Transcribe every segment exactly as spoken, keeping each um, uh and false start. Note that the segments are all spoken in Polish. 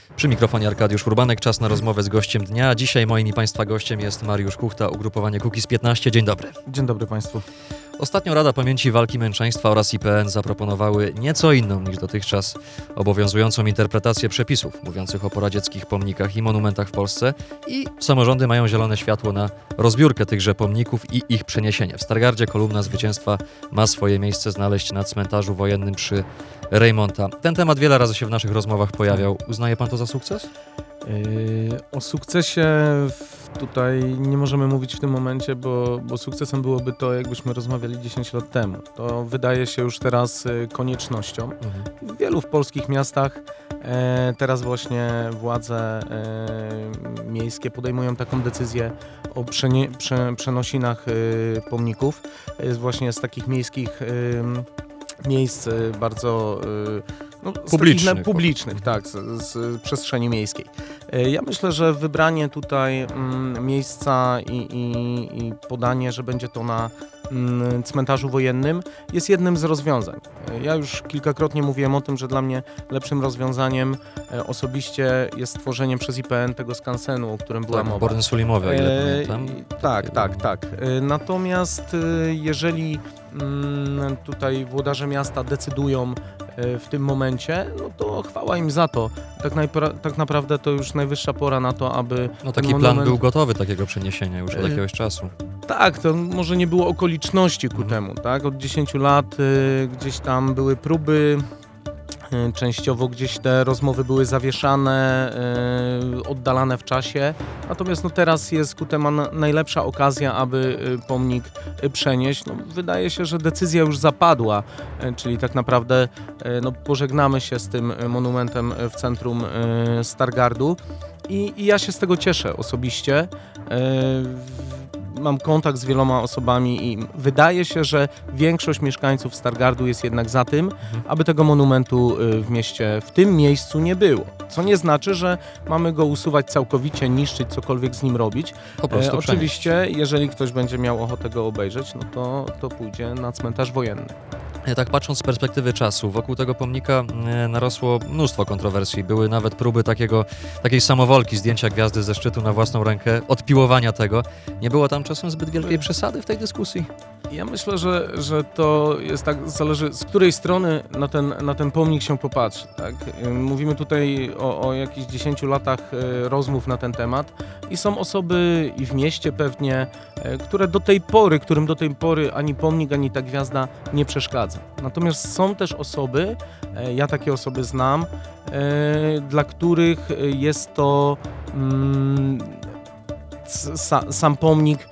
Przy mikrofonie Arkadiusz Urbanek, czas na rozmowę z gościem dnia. Dzisiaj moim i Państwa gościem jest Mariusz Kuchta, ugrupowanie Kukiz piętnaście. Dzień dobry. Dzień dobry Państwu. Ostatnio Rada Pamięci Walki Męczeństwa oraz I P N zaproponowały nieco inną niż dotychczas obowiązującą interpretację przepisów mówiących o poradzieckich pomnikach i monumentach w Polsce i samorządy mają zielone światło na rozbiórkę tychże pomników i ich przeniesienie. W Stargardzie kolumna zwycięstwa ma swoje miejsce znaleźć na cmentarzu wojennym przy Rejmonta. Ten temat wiele razy się w naszych rozmowach pojawiał. Uznaje Pan to za sukces? Yy, o sukcesie tutaj nie możemy mówić w tym momencie, bo, bo sukcesem byłoby to, jakbyśmy rozmawiali dziesięć lat temu. To wydaje się już teraz koniecznością. Mhm. W wielu w polskich miastach e, teraz właśnie władze e, miejskie podejmują taką decyzję o przenie, prze, przenosinach e, pomników. Jest właśnie z takich miejskich e, miejsc bardzo e, No, publicznych, takich, publicznych tak, z, z przestrzeni miejskiej. Ja myślę, że wybranie tutaj mm, miejsca i, i, i podanie, że będzie to na mm, cmentarzu wojennym, jest jednym z rozwiązań. Ja już kilkakrotnie mówiłem o tym, że dla mnie lepszym rozwiązaniem e, osobiście jest stworzenie przez I P N tego skansenu, o którym była tak, mowa. Borden Sulimowy, o ile pamiętam. E, tak, tak, tak. E, natomiast e, jeżeli mm, tutaj włodarze miasta decydują w tym momencie, no to chwała im za to. Tak, najpra- tak naprawdę to już najwyższa pora na to, aby... No taki monument... plan był gotowy takiego przeniesienia już od y- jakiegoś czasu. Tak, to może nie było okoliczności ku mhm. temu, tak? Od dziesięciu lat y, gdzieś tam były próby, y, częściowo gdzieś te rozmowy były zawieszane, y, oddalane w czasie, natomiast no teraz jest ku temu najlepsza okazja, aby y, pomnik y, przenieść. No, wydaje się, że decyzja już zapadła, y, czyli tak naprawdę y, no, pożegnamy się z tym monumentem w centrum y, Stargardu i, i ja się z tego cieszę osobiście. Y, Mam kontakt z wieloma osobami i wydaje się, że większość mieszkańców Stargardu jest jednak za tym, aby tego monumentu w mieście, w tym miejscu nie było. Co nie znaczy, że mamy go usuwać całkowicie, niszczyć, cokolwiek z nim robić. Po prostu e, oczywiście, jeżeli ktoś będzie miał ochotę go obejrzeć, no to, to pójdzie na cmentarz wojenny. Tak patrząc z perspektywy czasu, wokół tego pomnika narosło mnóstwo kontrowersji. Były nawet próby takiego, takiej samowolki, zdjęcia gwiazdy ze szczytu na własną rękę, odpiłowania tego. Nie było tam czasem zbyt wielkiej przesady w tej dyskusji? Ja myślę, że, że to jest tak, zależy z której strony na ten, na ten pomnik się popatrzy. Tak? Mówimy tutaj o, o jakichś dziesięciu latach rozmów na ten temat i są osoby i w mieście pewnie, które do tej pory, którym do tej pory ani pomnik, ani ta gwiazda nie przeszkadza. Natomiast są też osoby, ja takie osoby znam, dla których jest to mm, sam pomnik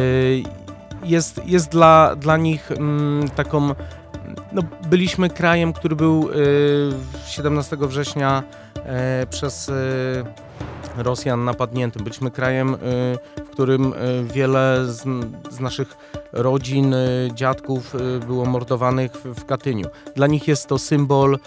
jest, jest dla, dla nich mm, taką, no, byliśmy krajem, który był siedemnastego września przez Rosjan napadniętym. Byliśmy krajem, w którym wiele z, z naszych rodzin, dziadków było mordowanych w Katyniu. Dla nich jest to symbol,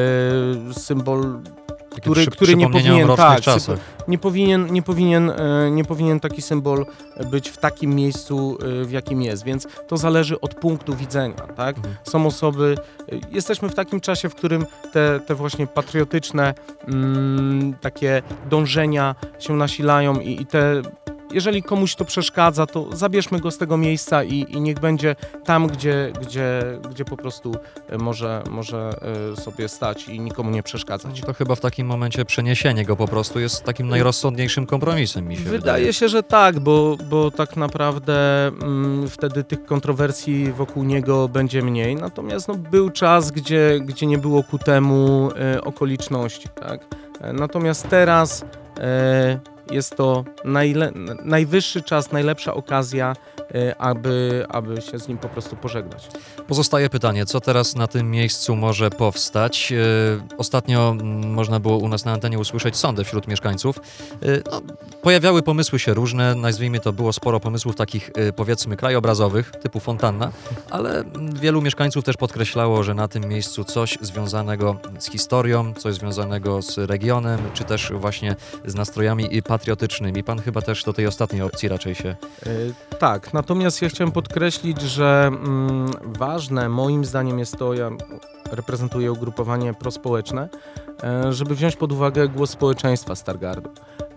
symbol który, przy, który nie powinien, tak, czasach. nie powinien, nie powinien, nie powinien taki symbol być w takim miejscu, w jakim jest, więc to zależy od punktu widzenia, tak? Mhm. Są osoby, jesteśmy w takim czasie, w którym te, te właśnie patriotyczne mm, takie dążenia się nasilają i, i te jeżeli komuś to przeszkadza, to zabierzmy go z tego miejsca i, i niech będzie tam, gdzie, gdzie, gdzie po prostu może, może sobie stać i nikomu nie przeszkadzać. To chyba w takim momencie przeniesienie go po prostu jest takim najrozsądniejszym kompromisem, mi się wydaje. Wydaje się, że tak, bo, bo tak naprawdę mm, wtedy tych kontrowersji wokół niego będzie mniej. Natomiast no, był czas, gdzie, gdzie nie było ku temu e, okoliczności. Tak? E, natomiast teraz e, jest to najle- najwyższy czas, najlepsza okazja, aby, aby się z nim po prostu pożegnać. Pozostaje pytanie, co teraz na tym miejscu może powstać? Ostatnio można było u nas na antenie usłyszeć sądy wśród mieszkańców. No, pojawiały pomysły się różne, nazwijmy to, było sporo pomysłów takich, powiedzmy, krajobrazowych, typu fontanna, ale wielu mieszkańców też podkreślało, że na tym miejscu coś związanego z historią, coś związanego z regionem, czy też właśnie z nastrojami patriotycznymi. Pan chyba też do tej ostatniej opcji raczej się... Yy, tak, natomiast ja chciałem podkreślić, że mm, ważne moim zdaniem jest to, ja reprezentuję ugrupowanie prospołeczne, e, żeby wziąć pod uwagę głos społeczeństwa Stargardu.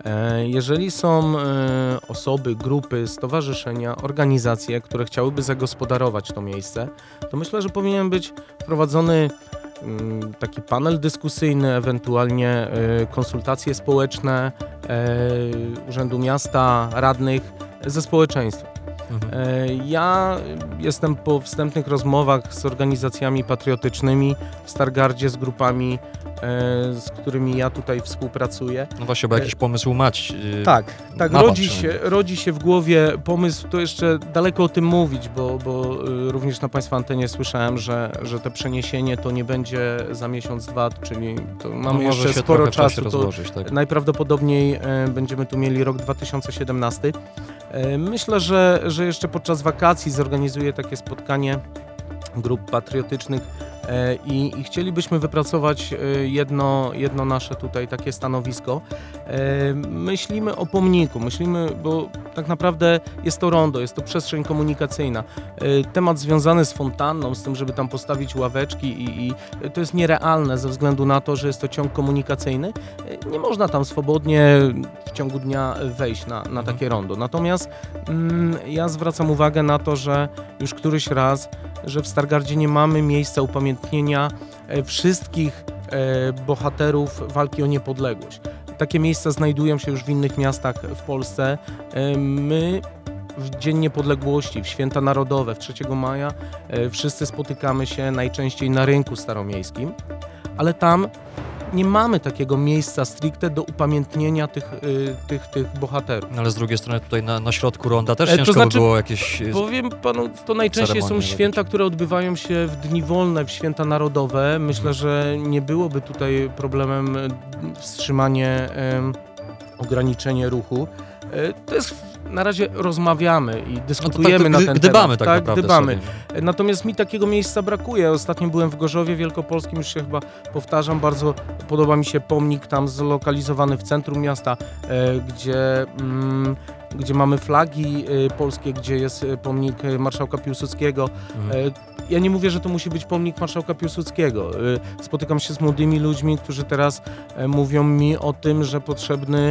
E, Jeżeli są e, osoby, grupy, stowarzyszenia, organizacje, które chciałyby zagospodarować to miejsce, to myślę, że powinien być wprowadzony mm, taki panel dyskusyjny, ewentualnie e, konsultacje społeczne e, Urzędu Miasta, radnych ze społeczeństwem. Mhm. E, Ja jestem po wstępnych rozmowach z organizacjami patriotycznymi w Stargardzie, z grupami, e, z którymi ja tutaj współpracuję. No właśnie, bo jakiś pomysł mać. Yy, Tak, tak, ma pan rodzi się, przynajmniej. rodzi się w głowie pomysł, to jeszcze daleko o tym mówić, bo, bo y, również na Państwa antenie słyszałem, że, że to przeniesienie to nie będzie za miesiąc, dwa, czyli to no mamy może jeszcze się sporo trochę w czasie czasu. To rozłożyć, tak. najprawdopodobniej e, będziemy tu mieli rok dwa tysiące siedemnasty. E, myślę, że, że jeszcze podczas wakacji zorganizuję takie spotkanie grup patriotycznych e, i, i chcielibyśmy wypracować e, jedno, jedno nasze tutaj takie stanowisko. E, Myślimy o pomniku, myślimy, bo tak naprawdę jest to rondo, jest to przestrzeń komunikacyjna. E, Temat związany z fontanną, z tym, żeby tam postawić ławeczki i, i to jest nierealne ze względu na to, że jest to ciąg komunikacyjny. E, Nie można tam swobodnie w ciągu dnia wejść na, na takie rondo. Natomiast mm, ja zwracam uwagę na to, że już któryś raz, że w Stargardzie nie mamy miejsca upamiętnienia e, wszystkich e, bohaterów walki o niepodległość. Takie miejsca znajdują się już w innych miastach w Polsce. E, My w Dzień Niepodległości, w Święta Narodowe, w trzeciego maja e, wszyscy spotykamy się najczęściej na rynku staromiejskim, ale tam nie mamy takiego miejsca stricte do upamiętnienia tych, y, tych, tych bohaterów. No ale z drugiej strony tutaj na, na środku ronda też E, to ciężko znaczy, by było jakieś... yy, Powiem panu, to najczęściej są ceremonie święta, jakieś. które odbywają się w dni wolne, w święta narodowe. Myślę, że nie byłoby tutaj problemem e, wstrzymanie, em, ograniczenie ruchu. E, To jest, na razie rozmawiamy i No to dyskutujemy tak, to na gdy- ten gdybamy temat. tak, naprawdę gdybamy. sobie. Natomiast mi takiego miejsca brakuje. Ostatnio byłem w Gorzowie Wielkopolskim, już się chyba powtarzam, bardzo podoba mi się pomnik tam zlokalizowany w centrum miasta, e, gdzie, mm, gdzie mamy flagi e, polskie, gdzie jest e, pomnik e, marszałka Piłsudskiego. Mhm. E, Ja nie mówię, że to musi być pomnik marszałka Piłsudskiego. E, Spotykam się z młodymi ludźmi, którzy teraz e, mówią mi o tym, że potrzebny,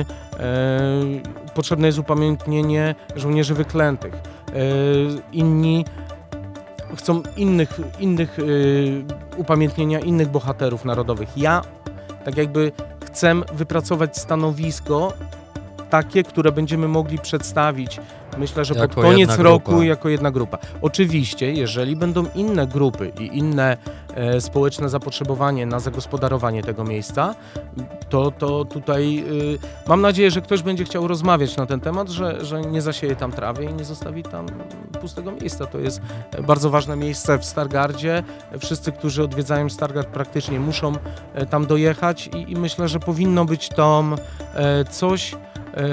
e, potrzebne jest upamiętnienie żołnierzy wyklętych. E, Inni chcą innych, innych y, upamiętnienia innych bohaterów narodowych. Ja tak jakby chcę wypracować stanowisko takie, które będziemy mogli przedstawić, myślę, że Jako pod koniec jedna roku grupa. jako jedna grupa. Oczywiście, jeżeli będą inne grupy i inne e, społeczne zapotrzebowanie na zagospodarowanie tego miejsca, to, to tutaj y, mam nadzieję, że ktoś będzie chciał rozmawiać na ten temat, że, że nie zasieje tam trawy i nie zostawi tam pustego miejsca. To jest bardzo ważne miejsce w Stargardzie. Wszyscy, którzy odwiedzają Stargard, praktycznie muszą e, tam dojechać i, i myślę, że powinno być tam e, coś, e,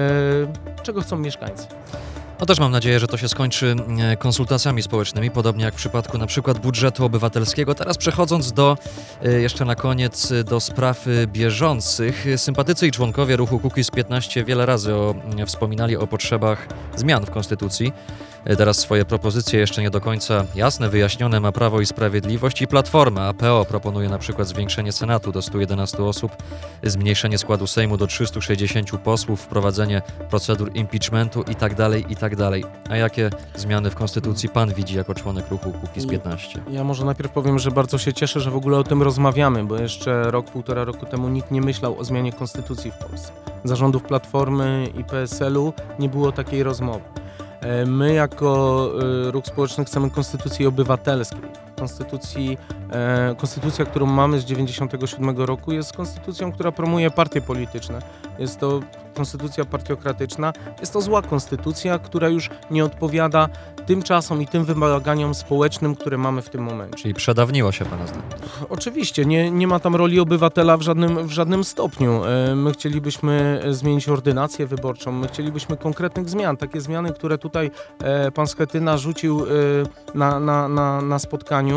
czego chcą mieszkańcy. No też mam nadzieję, że to się skończy e, konsultacjami społecznymi, podobnie jak w przypadku na przykład budżetu obywatelskiego. Teraz przechodząc do, e, jeszcze na koniec, e, do spraw e, bieżących. Sympatycy i członkowie ruchu Kukiz piętnaście wiele razy o, e, wspominali o potrzebach zmian w Konstytucji. E, Teraz swoje propozycje jeszcze nie do końca jasne, wyjaśnione ma Prawo i Sprawiedliwość i Platforma, a P O proponuje na przykład zwiększenie Senatu do stu jedenastu osób, zmniejszenie składu Sejmu do trzystu sześćdziesięciu posłów, wprowadzenie procedur impeachmentu i tak dalej, i tak dalej. A jakie zmiany w Konstytucji pan widzi jako członek ruchu Kukiz piętnaście? Ja może najpierw powiem, że bardzo się cieszę, że w ogóle o tym rozmawiamy, bo jeszcze rok, półtora roku temu nikt nie myślał o zmianie konstytucji w Polsce. Zarządów Platformy i P S L u nie było takiej rozmowy. E, My jako e, ruch społeczny chcemy konstytucji obywatelskiej. Konstytucji, e, konstytucja, którą mamy z dziewięćdziesiątego siódmego roku, jest konstytucją, która promuje partie polityczne. Jest to konstytucja partiokratyczna. Jest to zła konstytucja, która już nie odpowiada tym czasom i tym wymaganiom społecznym, które mamy w tym momencie. Czyli przedawniło się pana zdaniem. Oczywiście, nie, nie ma tam roli obywatela w żadnym, w żadnym stopniu. E, My chcielibyśmy zmienić ordynację wyborczą, my chcielibyśmy konkretnych zmian. Takie zmiany, które tutaj e, pan Schetyna rzucił e, na, na, na, na spotkaniu,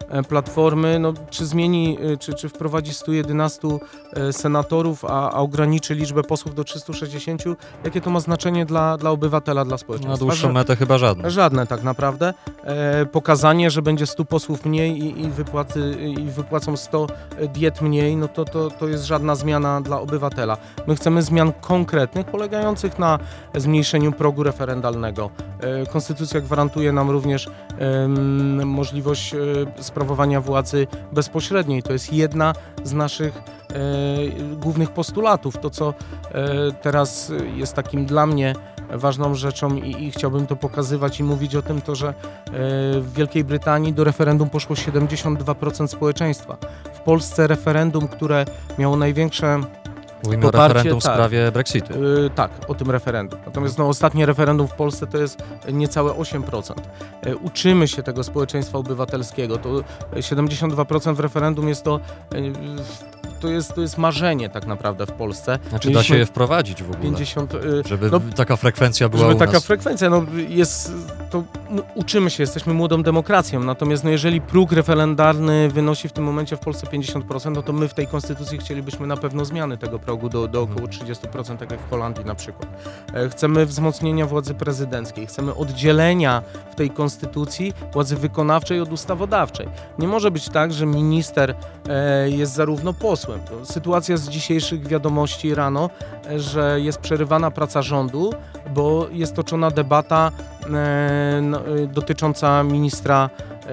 e, Platformy, no, czy zmieni, e, czy, czy wprowadzi stu jedenastu e, senatorów, a, a ograniczy liczbę posłów do trzystu sześćdziesięciu, jakie to ma znaczenie dla, dla obywatela, dla społeczeństwa? Na dłuższą Że- metę chyba żadne. Żadne tak naprawdę. E, pokazanie, że będzie stu posłów mniej i, i, wypłaty, i wypłacą sto diet mniej, no to, to, to jest żadna zmiana dla obywatela. My chcemy zmian konkretnych, polegających na zmniejszeniu progu referendalnego. E, Konstytucja gwarantuje nam również em, możliwość e, sprawowania władzy bezpośredniej. To jest jedna z naszych e, głównych postulatów. To, co e, teraz jest takim dla mnie ważną rzeczą i, i chciałbym to pokazywać i mówić o tym, to że e, w Wielkiej Brytanii do referendum poszło siedemdziesiąt dwa procent społeczeństwa. W Polsce referendum, które miało największe Mówimy o Poparcie, referendum w tak. sprawie Brexitu. Yy, tak, o tym referendum. Natomiast no, ostatnie referendum w Polsce to jest niecałe osiem procent. Yy, uczymy się tego społeczeństwa obywatelskiego. To siedemdziesiąt dwa procent w referendum jest to, yy, to, jest, to jest marzenie tak naprawdę w Polsce. Znaczy da się Mieliśmy je wprowadzić w ogóle, pięćdziesiąt, yy, żeby no, taka frekwencja była żeby u taka nas. frekwencja, no jest, to m- uczymy się, jesteśmy młodą demokracją, natomiast no, jeżeli próg referendalny wynosi w tym momencie w Polsce pięćdziesiąt procent, no to my w tej konstytucji chcielibyśmy na pewno zmiany tego progu do, do około trzydzieści procent, tak jak w Holandii na przykład. E, Chcemy wzmocnienia władzy prezydenckiej, chcemy oddzielenia w tej konstytucji władzy wykonawczej od ustawodawczej. Nie może być tak, że minister e, jest zarówno posłem. To sytuacja z dzisiejszych wiadomości rano, e, że jest przerywana praca rządu, bo jest toczona debata e, no, e, dotycząca ministra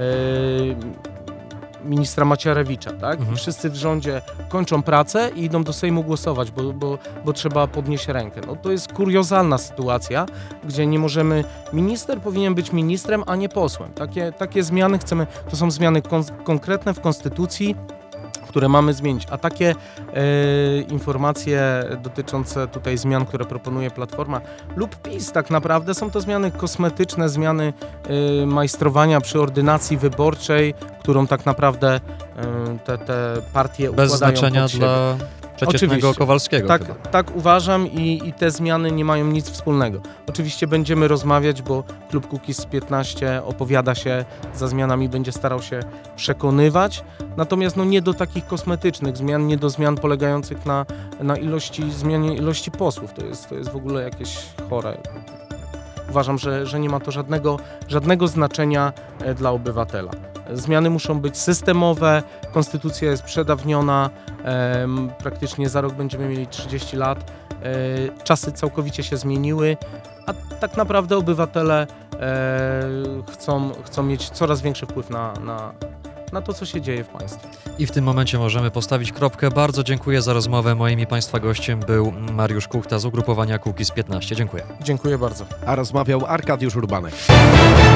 e, ministra Macierewicza, tak? Mhm. Wszyscy w rządzie kończą pracę i idą do Sejmu głosować, bo, bo, bo trzeba podnieść rękę. No, to jest kuriozalna sytuacja, gdzie nie możemy... Minister powinien być ministrem, a nie posłem. Takie, takie zmiany chcemy... To są zmiany kon- konkretne w Konstytucji, które mamy zmienić, a takie e, informacje dotyczące tutaj zmian, które proponuje Platforma lub PiS, tak naprawdę są to zmiany kosmetyczne, zmiany e, majstrowania przy ordynacji wyborczej, którą tak naprawdę e, te, te partie Bez układają znaczenia pod siebie. dla przeciętnego Oczywiście. Kowalskiego Tak, chyba. tak uważam i, i te zmiany nie mają nic wspólnego. Oczywiście będziemy rozmawiać, bo klub Kukiz piętnaście opowiada się za zmianami, będzie starał się przekonywać, natomiast no nie do takich kosmetycznych zmian, nie do zmian polegających na, na ilości, zmianie ilości posłów. To jest, to jest w ogóle jakieś chore. Uważam, że, że nie ma to żadnego, żadnego znaczenia e, dla obywatela. Zmiany muszą być systemowe, konstytucja jest przedawniona, em, praktycznie za rok będziemy mieli trzydzieści lat, e, czasy całkowicie się zmieniły, a tak naprawdę obywatele e, chcą, chcą mieć coraz większy wpływ na, na, na to, co się dzieje w państwie. I w tym momencie możemy postawić kropkę. Bardzo dziękuję za rozmowę. Moim i Państwa gościem był Mariusz Kuchta z ugrupowania Kukiz piętnaście. Dziękuję. Dziękuję bardzo. A rozmawiał Arkadiusz Urbanek.